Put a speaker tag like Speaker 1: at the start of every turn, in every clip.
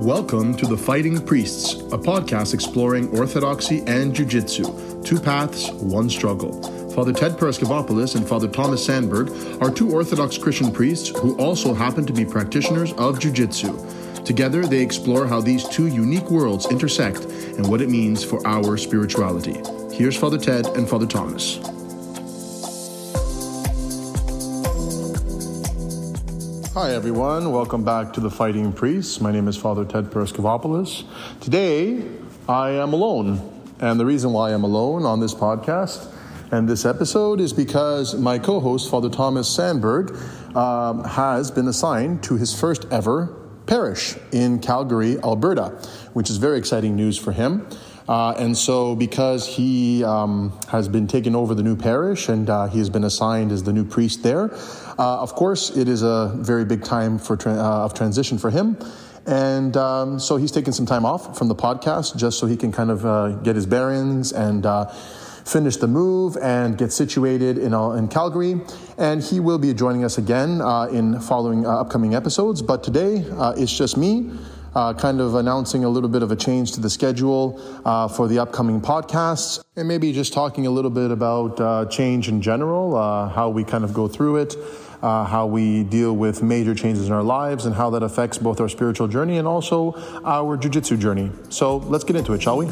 Speaker 1: Welcome to The Fighting Priests, a podcast exploring orthodoxy and jiu-jitsu, two paths, one struggle. Father Ted Paraskevopoulos and Father Thomas Sandberg are two Orthodox Christian priests who also happen to be practitioners of jiu-jitsu. Together, they explore how these two unique worlds intersect and what it means for our spirituality. Here's Father Ted and Father Thomas. Hi everyone, welcome back to The Fighting Priests. My name is Father Ted Paraskevopoulos. Today, I am alone. And the reason why I'm alone on this podcast and this episode is because my co-host, Father Thomas Sandberg, has been assigned to his first ever parish in Calgary, Alberta, which is very exciting news for him. And so because he has been taking over the new parish and he has been assigned as the new priest there, of course, it is a very big time of transition for him. And so he's taken some time off from the podcast just so he can kind of get his bearings and finish the move and get situated in Calgary. And he will be joining us again in following upcoming episodes. But today, it's just me. Kind of announcing a little bit of a change to the schedule for the upcoming podcasts, and maybe just talking a little bit about change in general, how we kind of go through it, how we deal with major changes in our lives, and how that affects both our spiritual journey and also our jiu-jitsu journey. So let's get into it, shall we?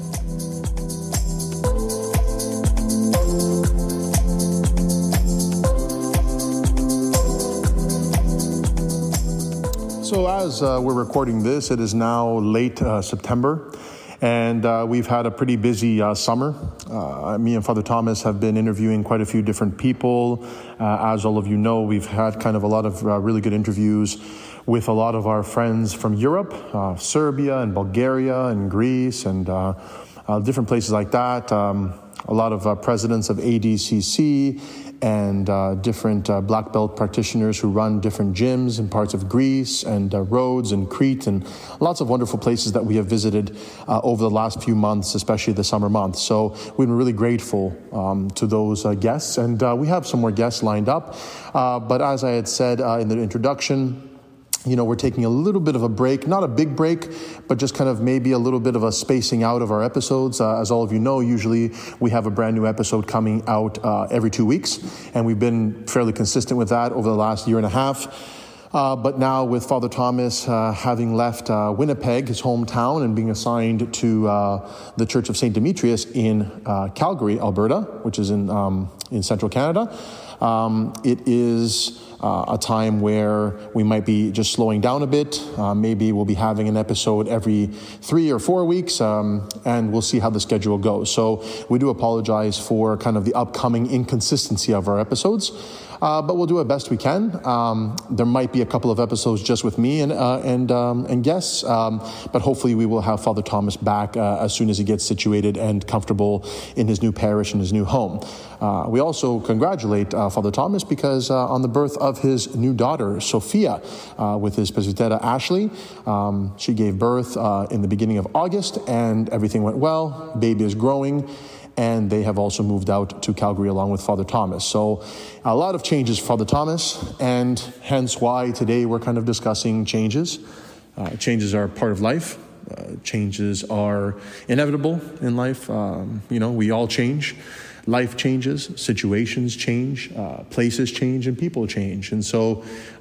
Speaker 1: So as we're recording this, it is now late September, and we've had a pretty busy summer. Me and Father Thomas have been interviewing quite a few different people. As all of you know, we've had kind of a lot of really good interviews with a lot of our friends from Europe, Serbia and Bulgaria and Greece and different places like that. A lot of presidents of ADCC and different black belt practitioners who run different gyms in parts of Greece and Rhodes and Crete, and lots of wonderful places that we have visited over the last few months, especially the summer months. So we've been really grateful to those guests, and we have some more guests lined up. But as I had said in the introduction, we're taking a little bit of a break, not a big break, but just kind of maybe a little bit of a spacing out of our episodes. As all of you know, usually we have a brand new episode coming out every 2 weeks, and we've been fairly consistent with that over the last year and a half. But now with Father Thomas having left Winnipeg, his hometown, and being assigned to the Church of St. Demetrius in Calgary, Alberta, which is in central Canada, it is a time where we might be just slowing down a bit. Maybe we'll be having an episode every 3 or 4 weeks, and we'll see how the schedule goes. So we do apologize for kind of the upcoming inconsistency of our episodes. But we'll do our best we can. There might be a couple of episodes just with me and guests, but hopefully we will have Father Thomas back as soon as he gets situated and comfortable in his new parish and his new home. We also congratulate Father Thomas because on the birth of his new daughter, Sophia, with his presbytera Ashley, she gave birth in the beginning of August, and everything went well. Baby is growing. And they have also moved out to Calgary along with Father Thomas. So a lot of changes for Father Thomas, and hence why today we're kind of discussing changes. Changes are part of life. Changes are inevitable in life. We all change. Life changes, situations change, places change, and people change. And so,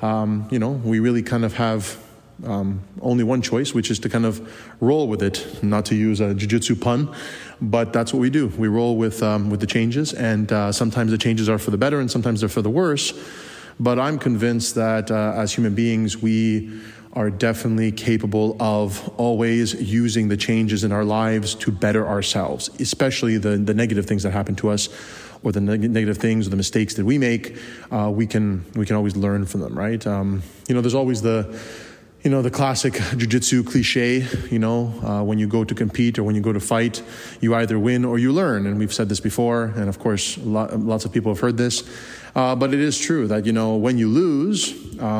Speaker 1: we really kind of have only one choice, which is to kind of roll with it, not to use a jiu-jitsu pun, but that's what we do. We roll with the changes, and sometimes the changes are for the better and sometimes they're for the worse. But I'm convinced that as human beings, we are definitely capable of always using the changes in our lives to better ourselves, especially the negative things that happen to us, or the negative things or the mistakes that we make. We can always learn from them, right? There's always the classic jiu-jitsu cliche, when you go to compete or when you go to fight, you either win or you learn. And we've said this before, and of course, lots of people have heard this. But it is true that, when you lose,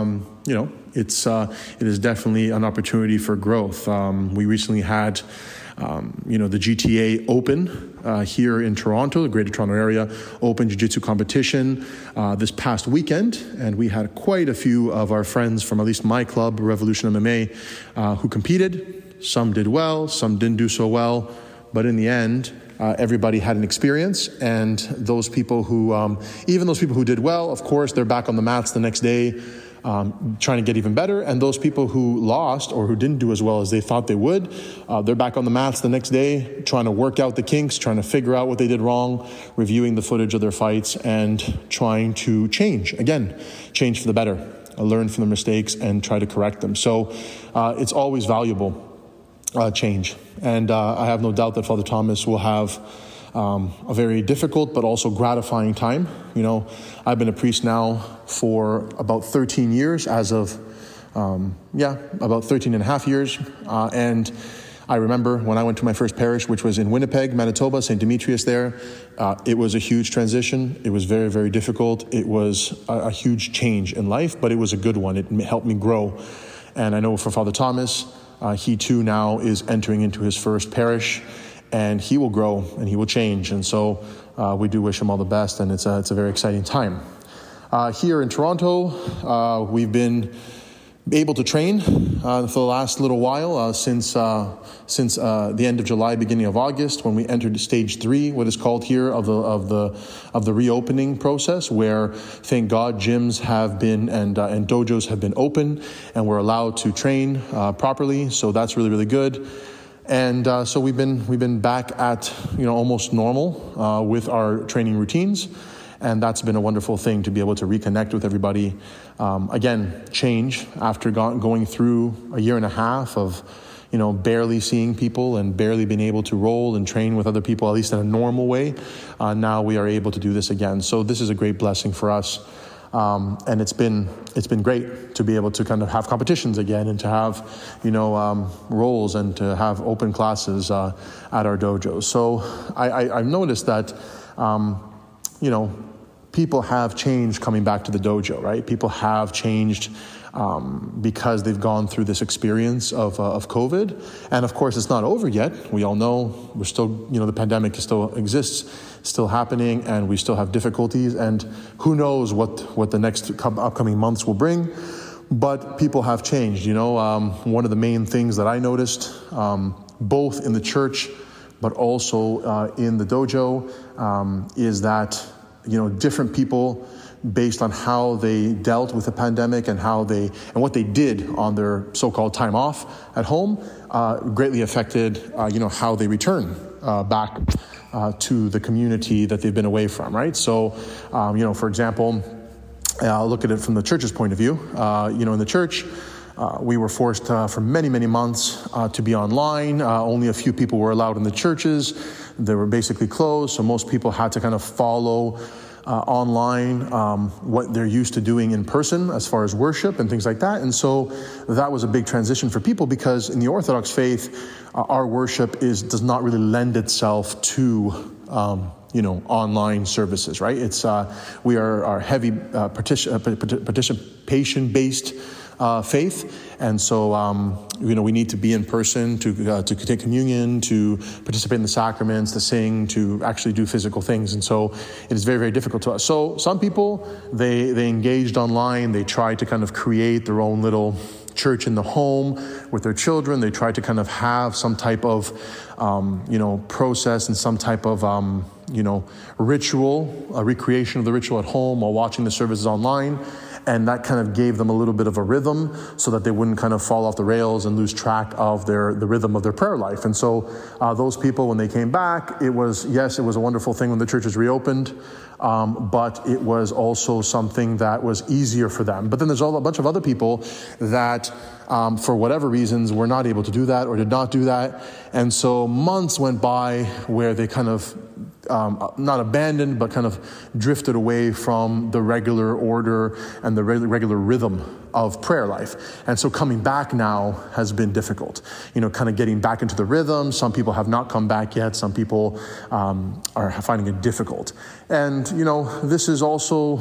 Speaker 1: it is definitely an opportunity for growth. We recently had the GTA Open here in Toronto, the Greater Toronto Area Open Jiu-Jitsu competition this past weekend, and we had quite a few of our friends from at least my club, Revolution MMA, who competed. Some did well, some didn't do so well, but in the end, everybody had an experience, and those people who, even those people who did well, of course, they're back on the mats the next day, trying to get even better. And those people who lost or who didn't do as well as they thought they would, they're back on the mats the next day, trying to work out the kinks, trying to figure out what they did wrong, reviewing the footage of their fights, and trying to change for the better, learn from their mistakes and try to correct them. So it's always valuable. Change. And I have no doubt that Father Thomas will have a very difficult but also gratifying time. I've been a priest now for about 13 years as of, about 13 and a half years. And I remember when I went to my first parish, which was in Winnipeg, Manitoba, St. Demetrius there, it was a huge transition. It was very, very difficult. It was a huge change in life, but it was a good one. It helped me grow. And I know for Father Thomas, he too now is entering into his first parish, and he will grow and he will change. And so we do wish him all the best, and it's a very exciting time. Here in Toronto, we've been able to train for the last little while since the end of July, beginning of August, when we entered stage 3, what is called here of the reopening process, where thank God gyms have been and dojos have been open, and we're allowed to train properly. So that's really, really good. And so we've been back at almost normal with our training routines. And that's been a wonderful thing to be able to reconnect with everybody. Again, change after going through a year and a half of, barely seeing people and barely being able to roll and train with other people, at least in a normal way. Now we are able to do this again. So this is a great blessing for us. And it's been great to be able to kind of have competitions again and to have, roles and to have open classes at our dojo. So I've noticed that, people have changed coming back to the dojo, right? People have changed because they've gone through this experience of COVID. And of course, it's not over yet. We all know we're still, the pandemic still exists, still happening, and we still have difficulties. And who knows what the next upcoming months will bring. But people have changed. One of the main things that I noticed, both in the church, but also in the dojo, is that different people, based on how they dealt with the pandemic and what they did on their so-called time off at home, greatly affected, how they return back to the community that they've been away from, right? So, for example, I'll look at it from the church's point of view. In the church, we were forced for many, many months to be online. Only a few people were allowed in the churches. They were basically closed, so most people had to kind of follow online what they're used to doing in person as far as worship and things like that. And so that was a big transition for people, because in the Orthodox faith, our worship does not really lend itself to online services, right? We are heavy participation-based faith, and so we need to be in person to take communion, to participate in the sacraments, to sing, to actually do physical things, and so it is very, very difficult to us. So some people they engaged online, they tried to kind of create their own little church in the home with their children. They tried to kind of have some type of process and some type of ritual, a recreation of the ritual at home while watching the services online. And that kind of gave them a little bit of a rhythm so that they wouldn't kind of fall off the rails and lose track of the rhythm of their prayer life. And so those people, when they came back, it was a wonderful thing when the churches reopened, but it was also something that was easier for them. But then there's a bunch of other people that, for whatever reasons, were not able to do that or did not do that. And so months went by where they kind of not abandoned, but kind of drifted away from the regular order and the regular rhythm of prayer life. And so coming back now has been difficult, kind of getting back into the rhythm. Some people have not come back yet. Some people are finding it difficult. And, this is also,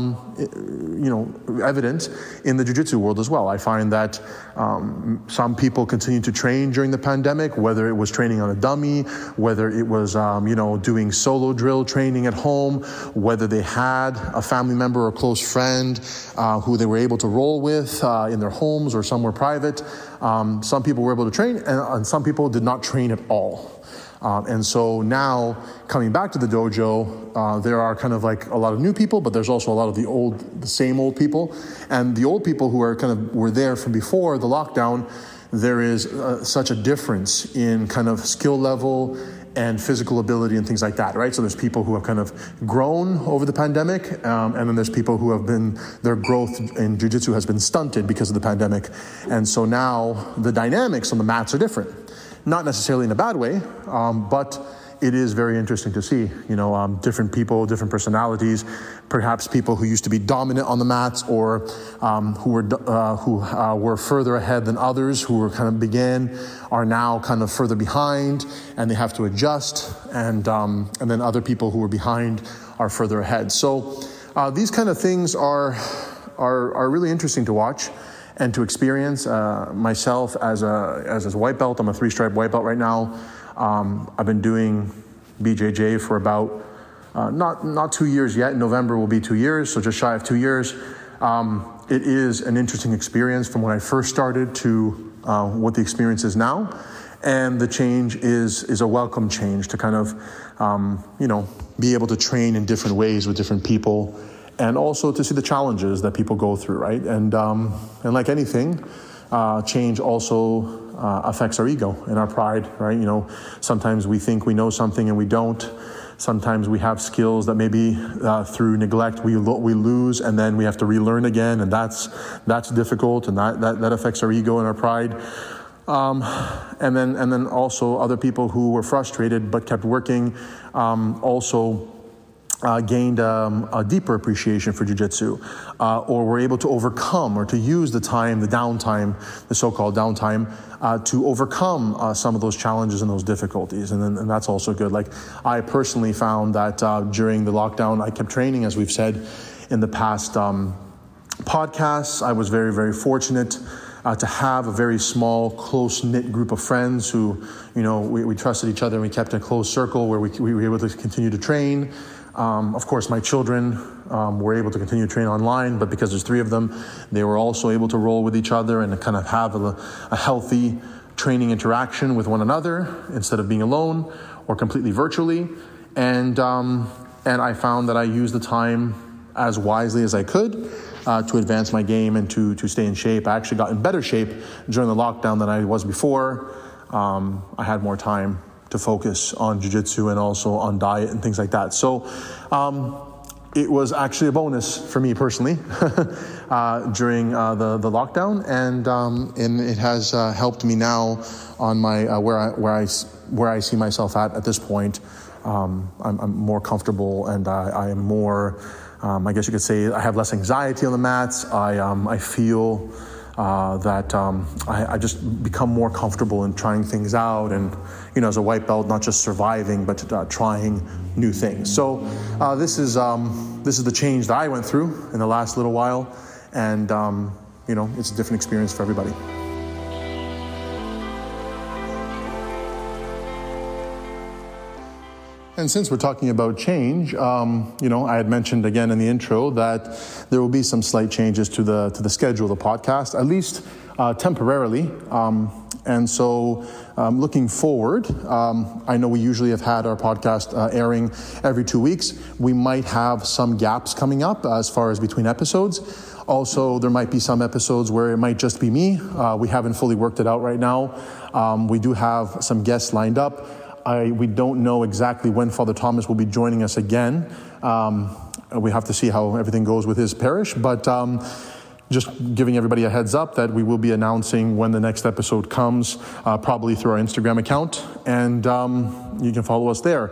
Speaker 1: evident in the jiu-jitsu world as well. I find that some people continue to train during the pandemic, whether it was training on a dummy, whether it was, doing solo drill training at home, whether they had a family member or close friend who they were able to roll with in their homes or somewhere private. Some people were able to train, and some people did not train at all. And so now, coming back to the dojo, there are kind of like a lot of new people, but there's also a lot of the same old people. And the old people who were there from before the lockdown, there is such a difference in kind of skill level and physical ability and things like that, right? So there's people who have kind of grown over the pandemic, and then there's people who their growth in jiu-jitsu has been stunted because of the pandemic. And so now the dynamics on the mats are different. Not necessarily in a bad way, but it is very interesting to see, different people, different personalities, perhaps people who used to be dominant on the mats or who were further ahead than others, who were kind of are now kind of further behind, and they have to adjust, and then other people who were behind are further ahead. So these kind of things are really interesting to watch and to experience. Myself as a white belt, I'm a 3-stripe white belt right now. I've been doing BJJ for about not 2 years yet. In November will be 2 years, so just shy of 2 years. It is an interesting experience from when I first started to what the experience is now, and the change is a welcome change to kind of be able to train in different ways with different people. And also to see the challenges that people go through, right? And like anything, change also affects our ego and our pride, right? Sometimes we think we know something and we don't. Sometimes we have skills that maybe through neglect we lose, and then we have to relearn again, and that's difficult, and that affects our ego and our pride. And then also other people who were frustrated but kept working also gained a deeper appreciation for jiu-jitsu, or were able to overcome or to use the downtime, the so-called downtime, to overcome some of those challenges and those difficulties. And that's also good. Like, I personally found that during the lockdown, I kept training, as we've said in the past podcasts. I was very, very fortunate to have a very small, close-knit group of friends who, we trusted each other, and we kept a close circle where we were able to continue to train. Of course, my children were able to continue to train online, but because there's 3 of them, they were also able to roll with each other and to kind of have a healthy training interaction with one another instead of being alone or completely virtually. And I found that I used the time as wisely as I could to advance my game and to stay in shape. I actually got in better shape during the lockdown than I was before. I had more time to focus on jiu-jitsu and also on diet and things like that. So it was actually a bonus for me personally during the lockdown, and it has helped me now on my where I see myself at this point. I'm more comfortable, and I am more, I guess you could say, I have less anxiety on the mats. I feel that I just become more comfortable in trying things out, and as a white belt, not just surviving, but trying new things. So this is the change that I went through in the last little while, and it's a different experience for everybody. And since we're talking about change, I had mentioned again in the intro that there will be some slight changes to the schedule of the podcast, at least temporarily. And so looking forward, I know we usually have had our podcast airing every 2 weeks. We might have some gaps coming up as far as between episodes. Also, there might be some episodes where it might just be me. We haven't fully worked it out right now. We do have some guests lined up. We don't know exactly when Father Thomas will be joining us again. We have to see how everything goes with his parish, but just giving everybody a heads up that we will be announcing when the next episode comes, probably through our Instagram account, and you can follow us there.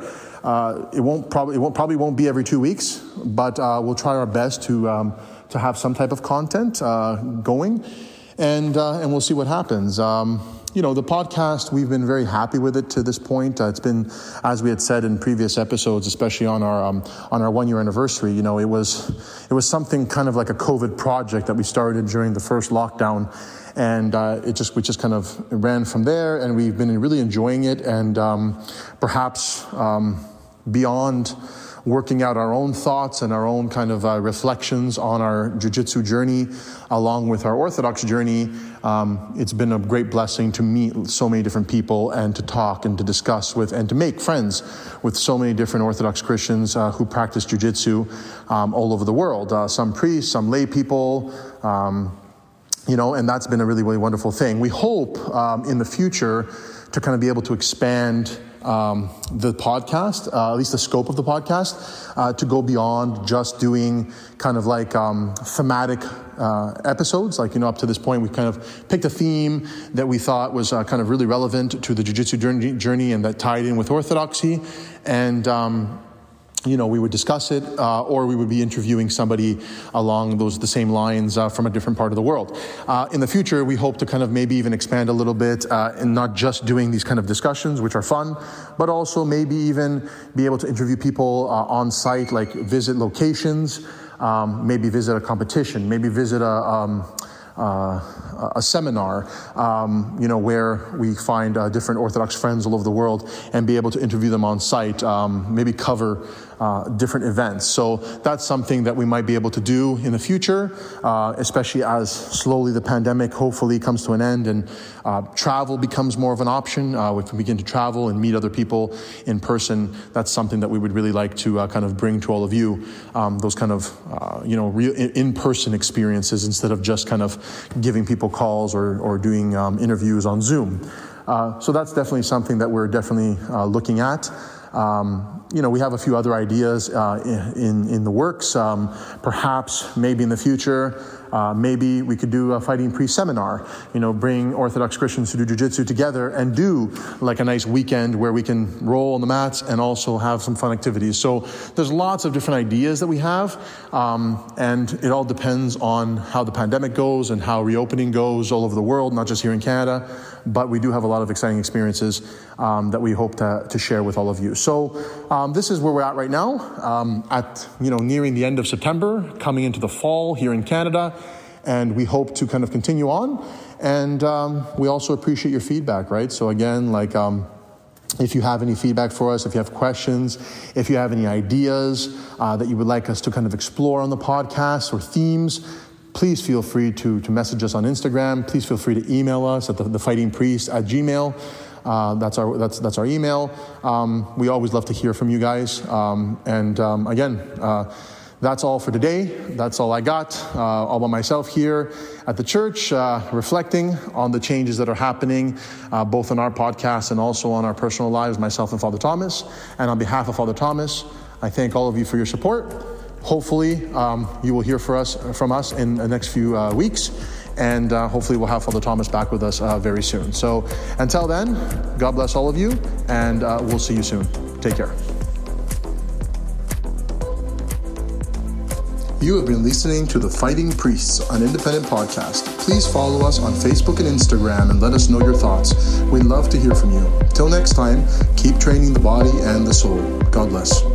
Speaker 1: It probably won't be every 2 weeks, but we'll try our best to have some type of content going, and we'll see what happens. The podcast, we've been very happy with it to this point. It's been, as we had said in previous episodes, especially on our 1 year anniversary. It was something kind of like a COVID project that we started during the first lockdown, and we just kind of ran from there, and we've been really enjoying it, and perhaps beyond working out our own thoughts and our own kind of reflections on our jiu-jitsu journey, along with our Orthodox journey. It's been a great blessing to meet so many different people and to talk and to discuss with and to make friends with so many different Orthodox Christians who practice jiu-jitsu all over the world. Some priests, some lay people, and that's been a really, really wonderful thing. We hope in the future to kind of be able to expand the podcast, at least the scope of the podcast, to go beyond just doing kind of like thematic episodes. Like, up to this point, we've kind of picked a theme that we thought was kind of really relevant to the jiu-jitsu journey and that tied in with Orthodoxy. And we would discuss it, or we would be interviewing somebody along the same lines from a different part of the world. In the future, we hope to kind of maybe even expand a little bit and not just doing these kind of discussions, which are fun, but also maybe even be able to interview people on site, like visit locations, maybe visit a competition, maybe visit a seminar, where we find different Orthodox friends all over the world and be able to interview them on site, maybe cover different events. So that's something that we might be able to do in the future, especially as slowly the pandemic hopefully comes to an end and travel becomes more of an option. If we begin to travel and meet other people in person, that's something that we would really like to kind of bring to all of you, those kind of, real in-person experiences instead of just kind of giving people calls or doing interviews on Zoom. So that's definitely something that we're definitely looking at. We have a few other ideas in the works. Perhaps, maybe in the future, maybe we could do a Fighting Priest seminar. Bring Orthodox Christians who do jiu-jitsu together and do like a nice weekend where we can roll on the mats and also have some fun activities. So there's lots of different ideas that we have, and it all depends on how the pandemic goes and how reopening goes all over the world, not just here in Canada. But we do have a lot of exciting experiences that we hope to share with all of you. So this is where we're at right now, nearing the end of September, coming into the fall here in Canada, and we hope to kind of continue on. And we also appreciate your feedback, right? So again, if you have any feedback for us, if you have questions, if you have any ideas that you would like us to kind of explore on the podcast or themes, please feel free to message us on Instagram. Please feel free to email us at thefightingpriest@gmail.com. That's our email. We always love to hear from you guys. Again, that's all for today. That's all I got, all by myself here at the church, reflecting on the changes that are happening, both on our podcast and also on our personal lives, myself and Father Thomas. And on behalf of Father Thomas, I thank all of you for your support. Hopefully, you will hear from us in the next few weeks, and hopefully we'll have Father Thomas back with us very soon. So until then, God bless all of you, and we'll see you soon. Take care. You have been listening to The Fighting Priests, an independent podcast. Please follow us on Facebook and Instagram and let us know your thoughts. We'd love to hear from you. Till next time, keep training the body and the soul. God bless.